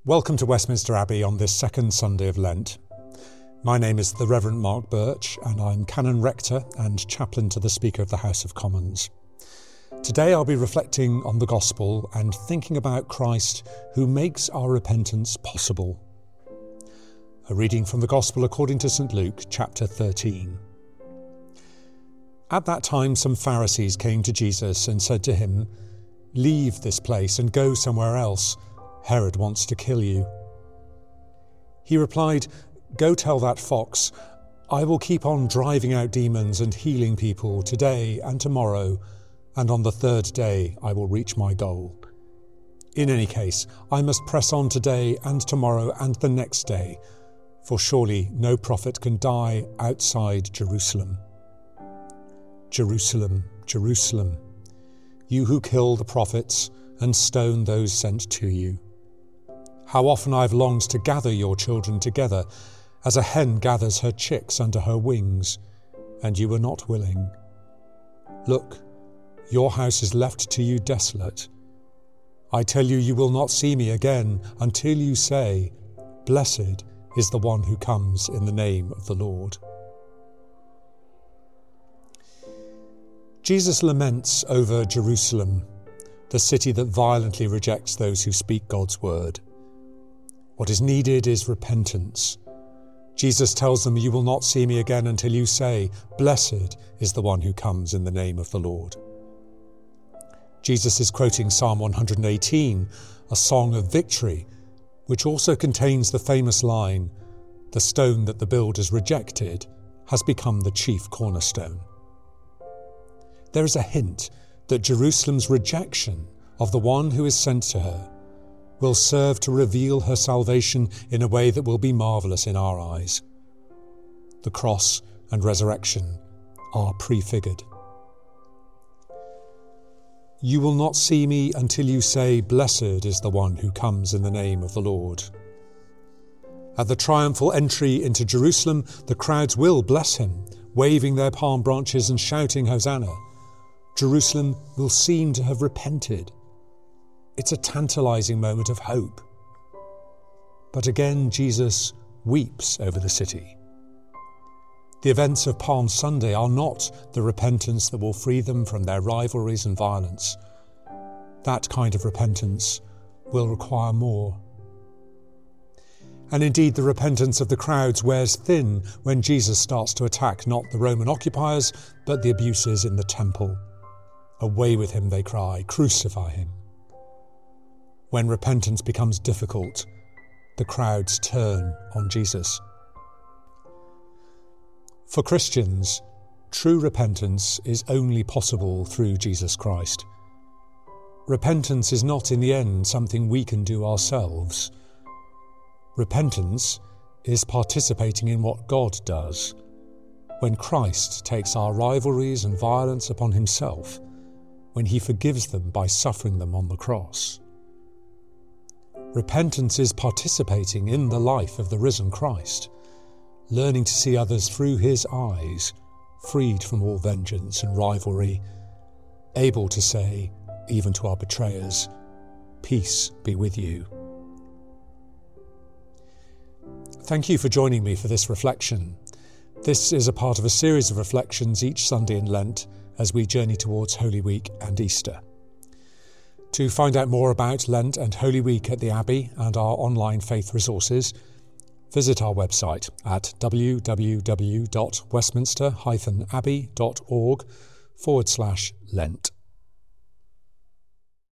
Welcome to Westminster Abbey on this second Sunday of Lent. My name is the Reverend Mark Birch and I'm Canon Rector and Chaplain to the Speaker of the House of Commons. Today I'll be reflecting on the Gospel and thinking about Christ who makes our repentance possible. A reading from the Gospel according to St Luke, chapter 13. At that time some Pharisees came to Jesus and said to him, "Leave this place and go somewhere else. Herod wants to kill you." He replied, "Go tell that fox, I will keep on driving out demons and healing people today and tomorrow, and on the third day I will reach my goal. In any case, I must press on today and tomorrow and the next day, for surely no prophet can die outside Jerusalem. Jerusalem, Jerusalem, you who kill the prophets and stone those sent to you. How often I've longed to gather your children together, as a hen gathers her chicks under her wings, and you were not willing. Look, your house is left to you desolate. I tell you, you will not see me again until you say, 'Blessed is the one who comes in the name of the Lord.'" Jesus laments over Jerusalem, the city that violently rejects those who speak God's word. What is needed is repentance. Jesus tells them, "You will not see me again until you say, 'Blessed is the one who comes in the name of the Lord.'" Jesus is quoting Psalm 118, a song of victory, which also contains the famous line, "The stone that the builders rejected has become the chief cornerstone." There is a hint that Jerusalem's rejection of the one who is sent to her will serve to reveal her salvation in a way that will be marvellous in our eyes. The cross and resurrection are prefigured. You will not see me until you say, "Blessed is the one who comes in the name of the Lord." At the triumphal entry into Jerusalem, the crowds will bless him, waving their palm branches and shouting Hosanna. Jerusalem will seem to have repented. It's a tantalizing moment of hope. But again, Jesus weeps over the city. The events of Palm Sunday are not the repentance that will free them from their rivalries and violence. That kind of repentance will require more. And indeed, the repentance of the crowds wears thin when Jesus starts to attack not the Roman occupiers, but the abuses in the temple. "Away with him," they cry, "crucify him." When repentance becomes difficult, the crowds turn on Jesus. For Christians, true repentance is only possible through Jesus Christ. Repentance is not in the end something we can do ourselves. Repentance is participating in what God does, when Christ takes our rivalries and violence upon himself, when he forgives them by suffering them on the cross. Repentance is participating in the life of the risen Christ, learning to see others through his eyes, freed from all vengeance and rivalry, able to say, even to our betrayers, "Peace be with you." Thank you for joining me for this reflection. This is a part of a series of reflections each Sunday in Lent as we journey towards Holy Week and Easter. To find out more about Lent and Holy Week at the Abbey and our online faith resources, visit our website at www.westminster-abbey.org/Lent.